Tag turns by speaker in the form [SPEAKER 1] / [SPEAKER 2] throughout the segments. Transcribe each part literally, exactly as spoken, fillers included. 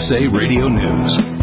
[SPEAKER 1] S A Radio News.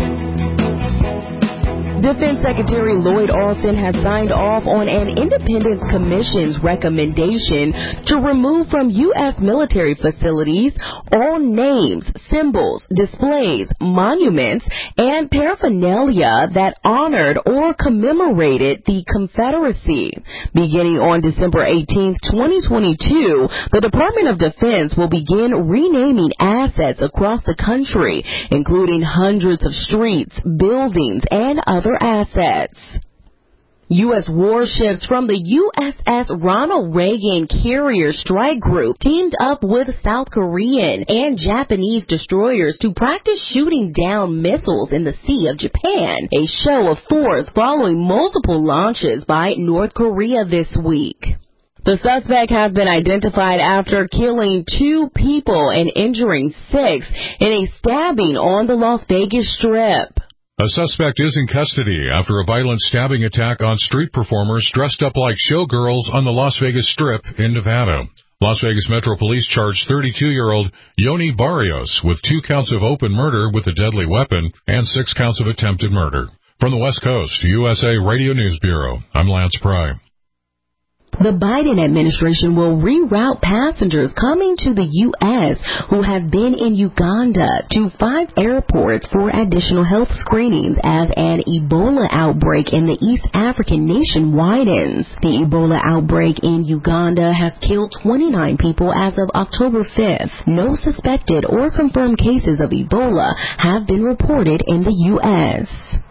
[SPEAKER 2] Defense Secretary Lloyd Austin has signed off on an Independence Commission's recommendation to remove from U S military facilities all names, symbols, displays, monuments, and paraphernalia that honored or commemorated the Confederacy. Beginning on December eighteenth, twenty twenty-two, the Department of Defense will begin renaming assets across the country, including hundreds of streets, buildings, and other assets. U S warships from the U S S Ronald Reagan Carrier Strike Group teamed up with South Korean and Japanese destroyers to practice shooting down missiles in the Sea of Japan, a show of force following multiple launches by North Korea this week. The suspect has been identified after killing two people and injuring six in a stabbing on the Las Vegas Strip.
[SPEAKER 3] A suspect is in custody after a violent stabbing attack on street performers dressed up like showgirls on the Las Vegas Strip in Nevada. Las Vegas Metro Police charged thirty-two-year-old Yoni Barrios with two counts of open murder with a deadly weapon and six counts of attempted murder. From the West Coast, U S A Radio News Bureau, I'm Lance Pry.
[SPEAKER 2] The Biden administration will reroute passengers coming to the U S who have been in Uganda to five airports for additional health screenings as an Ebola outbreak in the East African nation widens. The Ebola outbreak in Uganda has killed twenty-nine people as of October fifth. No suspected or confirmed cases of Ebola have been reported in the U S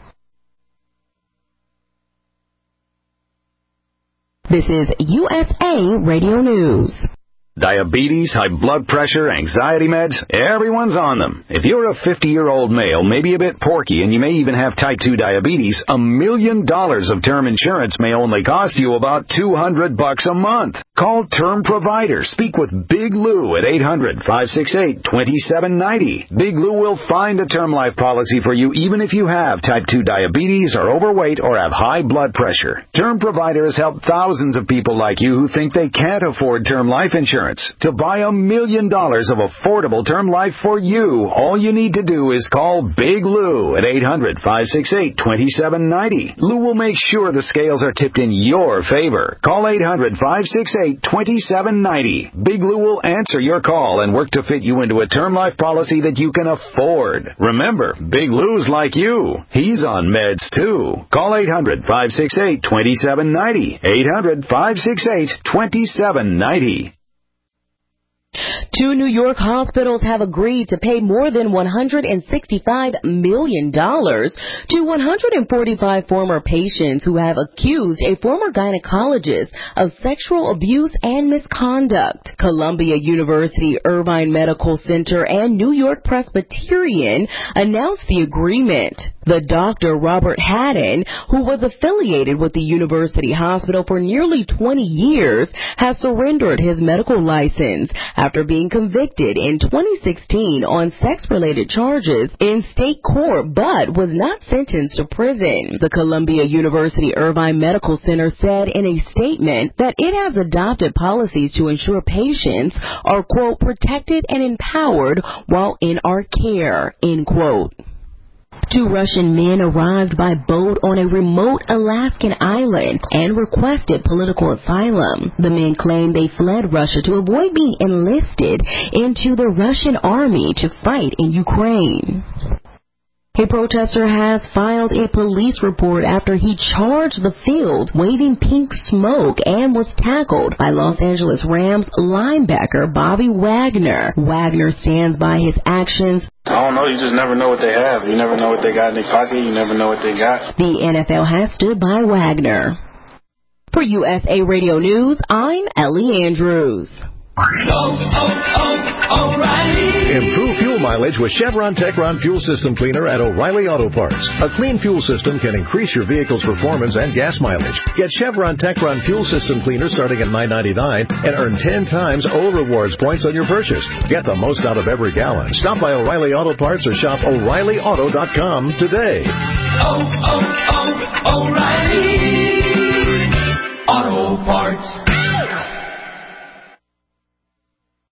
[SPEAKER 2] This is U S A Radio News.
[SPEAKER 4] Diabetes, high blood pressure, anxiety meds, everyone's on them. If you're a fifty-year-old male, maybe a bit porky, and you may even have type two diabetes, a million dollars of term insurance may only cost you about two hundred bucks a month. Call Term Provider. Speak with Big Lou at eight hundred, five six eight, two seven nine zero. Big Lou will find a term life policy for you even if you have type two diabetes, are overweight, or have high blood pressure. Term Provider has helped thousands of people like you who think they can't afford term life insurance. To buy a million dollars of affordable term life for you, all you need to do is call Big Lou at eight hundred, five six eight, two seven nine zero. Lou will make sure the scales are tipped in your favor. Call eight hundred, five six eight, two seven nine zero. Big Lou will answer your call and work to fit you into a term life policy that you can afford. Remember, Big Lou's like you. He's on meds too. Call eight hundred, five six eight, two seven nine zero. eight hundred, five six eight, two seven nine zero.
[SPEAKER 2] Two New York hospitals have agreed to pay more than one hundred sixty-five million dollars to one hundred forty-five former patients who have accused a former gynecologist of sexual abuse and misconduct. Columbia University Irvine Medical Center and New York Presbyterian announced the agreement. The Doctor Robert Haddon, who was affiliated with the university hospital for nearly twenty years, has surrendered his medical license after being convicted in twenty sixteen on sex-related charges in state court, but was not sentenced to prison. The Columbia University Irvine Medical Center said in a statement that it has adopted policies to ensure patients are, quote, protected and empowered while in our care, end quote. Two Russian men arrived by boat on a remote Alaskan island and requested political asylum. The men claimed they fled Russia to avoid being enlisted into the Russian army to fight in Ukraine. A protester has filed a police report after he charged the field waving pink smoke and was tackled by Los Angeles Rams linebacker Bobby Wagner. Wagner stands by his actions.
[SPEAKER 5] I don't know. You just never know what they have. You never know what they got in their pocket. You never know what they got.
[SPEAKER 2] The N F L has stood by Wagner. For U S A Radio News, I'm Ellie Andrews.
[SPEAKER 6] Oh, oh, oh, O'Reilly. Improve fuel mileage with Chevron Techron Fuel System Cleaner at O'Reilly Auto Parts. A clean fuel system can increase your vehicle's performance and gas mileage. Get Chevron Techron Fuel System Cleaner starting at nine ninety-nine and earn ten times O Rewards points on your purchase. Get the most out of every gallon. Stop by O'Reilly Auto Parts or shop O'Reilly Auto dot com today.
[SPEAKER 7] Oh, oh, oh, O'Reilly Auto Parts.